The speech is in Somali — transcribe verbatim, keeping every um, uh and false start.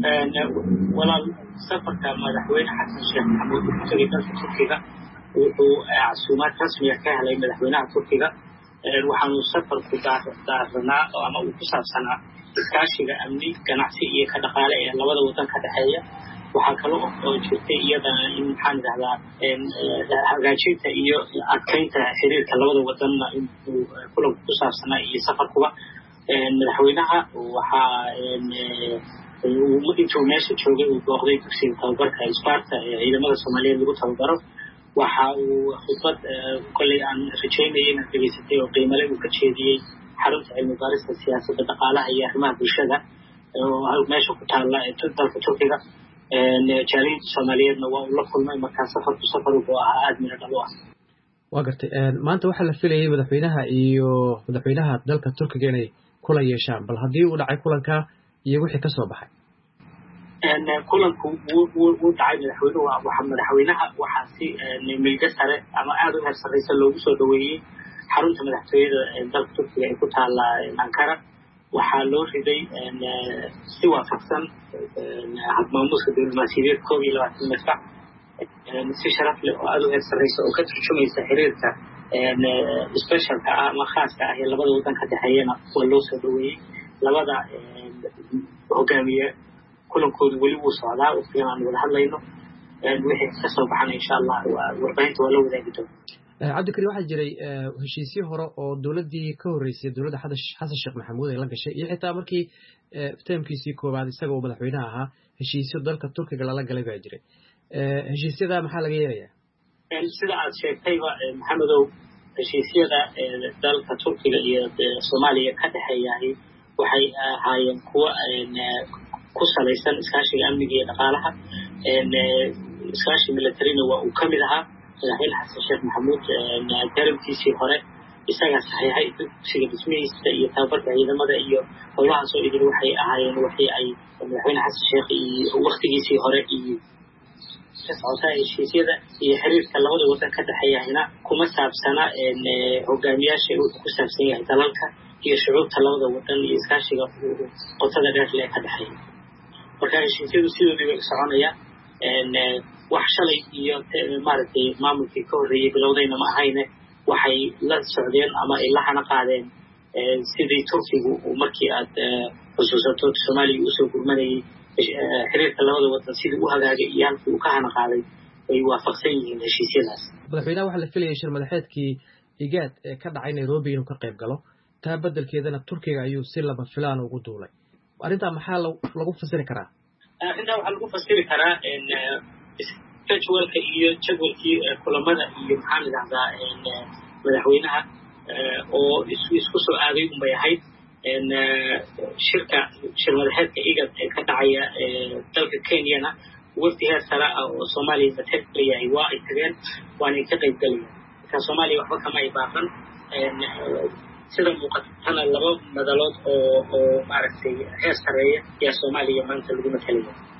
ولا سفر كمدحوين حسن الشيخ محمود تركي dalka Turkiga wuxuu casuumaad rasmi ah ka helay madaxweynaha Turkiga waxaanu safar ku daarnaa ama uu ku saabsanaa iskaashiga amni ganacsi iyo ka dhaqaale ee labada wadan ka dhaxeeya waxa kale oo jirtay iyadana in maxaan idhahdaa hagaajinta iyo adkeynta xiriirka labada wadan inuu kulanku ku saabsanaa iyo safarkuba madaxweynaha waxa intuu meesha joogay uu booqday dugsiga tababarka Sparta ee ciidamada Soomaaliyeed lagu tababaro waxa uu khudbad kulli aan rajaynayay in dhageysatay oo qiimo leh uu ka jeediyay xarunta cilmi baarista siyaasadda dhaqaalaha iyo arrimaha bulshada oo meesha ku taala dalka Turkiga jaaliyadda Soomaaliyeedna waa uu la kulmay markaa safarku safar uu ahaa aad mid dhalo ah waa gartay maanta waxa la filayay madaxweynaha iyo madaxweynaha dalka Turkiga inay kula yeeshaan bal hadii uu dhacay kulanka iyo wixii ka soo baxay ان kulanku uu dhacay madaxweynuhu waxa madaxweynaha waxa si milga sare ama aad u heersanaysa loogu soo dhaweeyay xarunta madaxtooyada dalka Turkiga ee ku taala Ankara waxa loo riday si waafaqsan hab maamuuska diblomaasiyadeed koob iyo labaatan mas'ac si sharaf leh oo aad u heersanaysa oo ka turjumaysa xiriirka specialka ama khaaska ah ee labada wadan ka dhaxeeyana oo loo soo dhaweeyay labada hogaamiye kulankoodu weli wuu socdaa waqtigan aan wada hadlayno wixii ka soo baxana insha Allah warbaahinta waa la wadaagi doonaa cabdikariim waxaa jiray heshiisyo hore oo dowladii ka horeysay dowladda xasan sheekh maxamuud ay la gashay iyo xitaa markii teemkiisii koobaad isaga oo madaxweynaha ahaa heshiisyo dalka Turkiga lala galay baa jiray heshiisyada maxaa laga yeelayaa sida aad sheegtayba maxamedow heshiisyada dalka Turkiga iyo Soomaaliya ka dhaxeeyay waxay ahaayeen kuwa ku salaysan iskaashiga amniga iyo dhaqaalaha iskaashi military-na waa uu ka mid ahaa madaxweyne xasan sheekh maxamuud garabkiisii hore isaga saxiixay dugsiga dhismihiisa iyo tababarka ciidamada iyo howlahaas oo idin waxay ahaayeen waxay ay madaxweyne xasan sheekh iyo waqtigiisii hore iyo socota heshiisyada iyo xiriirka labada wadan ka dhaxeeyana kuma saabsana hogaamiyaasha uu ku saabsan yahay dalalka iyo shucuubta labada wadan iyo iskaashiga qotada dheer ee ka dhaxeeya marka heshiisyadu sidoo way soconayaan wax shalay iyo maaragtay maamulkii ka horeeyay bilowdayna ma ahayne waxay la socdeen ama ay la hana qaadeen sidii Turkigu markii aad xusuusato Soomaaliya u soo gurmanayay xiriirka labada wadan sidii u hagaagay iyo halkii uu ka hana qaaday ay waafaqsan yihiin heshiisyadaas madaxweynaha waxa la filayay shir madaxeedkii igaad ee ka dhacay Nairobi inuu ka qayb galo taa beddelkeedana Turkiga ayuu si laba filaan ugu duulay arinta maxaa lagu fasiri karaa arinta waxa lagu fasiri karaa in schedule-ka iyo jadwalkii kulamada iyo maxaan idhahdaa madaxweynaha oo isku soo aaday un bay ahayd in shirka shir madaxeedka igad ee ka dhacaya dalka Kenyana wafdi heer sare ah oo Soomaaliya matalaya ay waa ay tageen waana ka qayb galayeen ka Soomaaliya waxba kama ay baaqan sida muuqatana laba madalood oo oo maaragtay heer sareeya ee Soomaaliya maanta lagu matalayo